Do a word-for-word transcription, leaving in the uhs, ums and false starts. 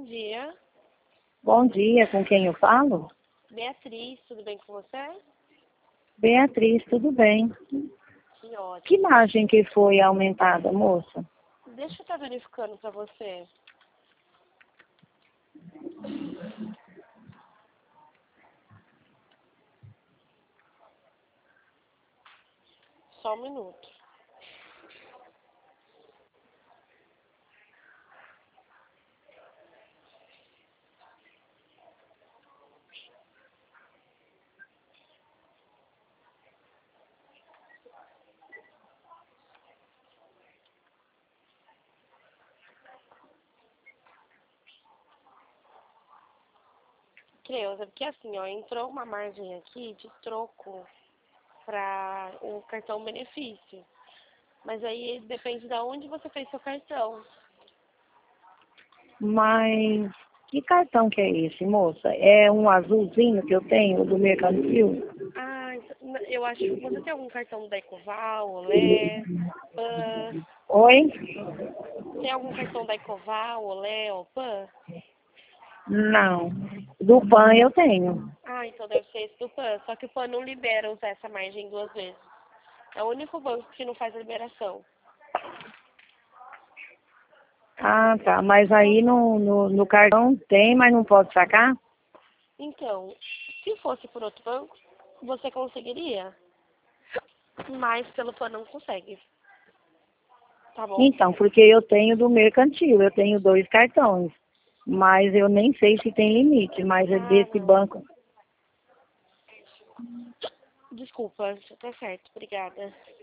bom dia. Bom dia, com quem eu falo? Beatriz, tudo bem com você? Beatriz, tudo bem. Que ótimo. Que margem que foi aumentada, moça? Deixa eu estar verificando para você. Só um minuto. Creuza, porque assim, ó, entrou uma margem aqui de troco para o cartão benefício. Mas aí depende de onde você fez seu cartão. Mas que cartão que é esse, moça? É um azulzinho que eu tenho do Mercantil? Ah, então, eu acho que você tem algum cartão da Ecoval, Olé, Pan? Oi? Tem algum cartão da Ecoval, Olé ou Pan? Não. Do Pan eu tenho. Ah, então deve ser esse do Pan. Só que o Pan não libera usar essa margem duas vezes. É o único banco que não faz a liberação. Ah, tá. Mas aí no, no, no cartão tem, mas não pode sacar? Então, se fosse por outro banco, você conseguiria. Mas pelo Pan não consegue. Tá bom? Então, porque eu tenho do Mercantil, eu tenho dois cartões. Mas eu nem sei se tem limite, mas é Ah, desse não. banco. Desculpa, tá certo. Obrigada.